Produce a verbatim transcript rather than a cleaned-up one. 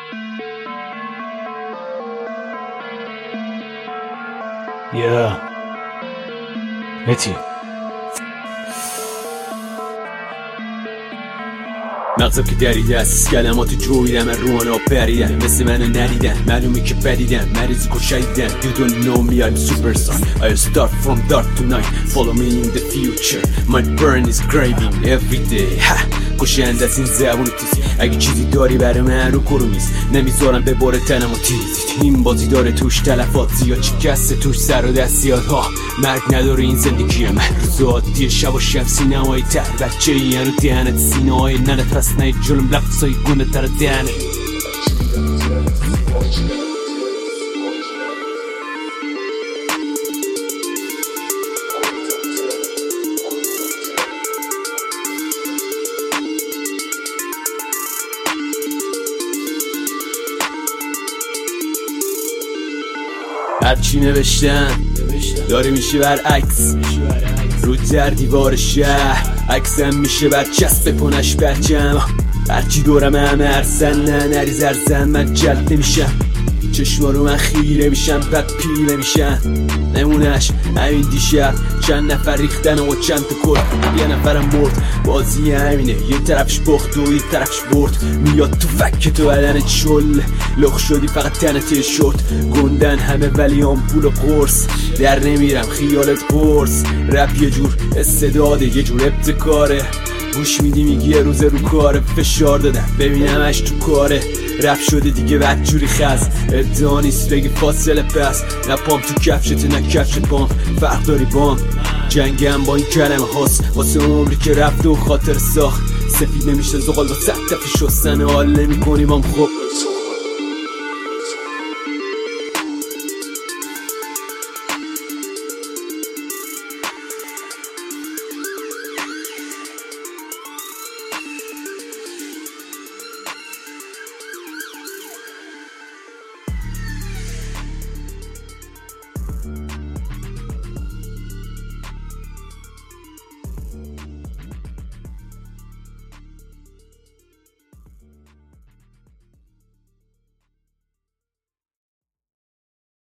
یا متی مغزم که دریده است کلمات جویدم من روحانا پریدن مثل منو ندیدن معلومه که بدیدن مریضی که شدیدن You don't know me I'm superstar I start from dark to night Follow me in the future My burn is craving every day کشنده از این زبون تیز اگه چیزی داری برای من رو کرومیز نمیذارم به بار تنم و تیز این بازی داره توش تلفات زیاد شکسته توش سر و دست زیاد ها مرگ نداره این زندگی من روز عادی شب و شب سینمای تر بچه این رو دهنت سینه های ننت پس نه جلوم لفظای گونه تر دهنت هرچی نوشتم داره میشه برعکس رو در دیوار شهر عکسم میشه برچسب پونش برچم هرچی دورم همه ارزن نه نریز ارزن من جلد نمیشم چشما رو من خیره میشم بعد پیله میشم نمونش همین دیشب چند نفر ریختن و چند تا کرد یه نفرم مرد بازی همینه یه طرفش بخت و یه طرفش برد میاد تو فک تو بدن چل لخ شدی فقط تنت شد گندن همه ولی آمپول و قرص در نمیرم خیالت قرص رپ یه جور استعداده یه جور ابتکاره گوش میدی میگی یه روزه رو کاره فشار دادم ببینمش تو کاره رپ شده دیگه بدجوری خز ادعا نیست بگی فاصله پس نه پام تو کفشت نه کفشت پام فرق داری بام جنگم با این کلمه هاست واسه عمری که رفت و خاطر ساخت سفید نمیشه زغال با صد تفی شستن حال نمی کنیم هم خوب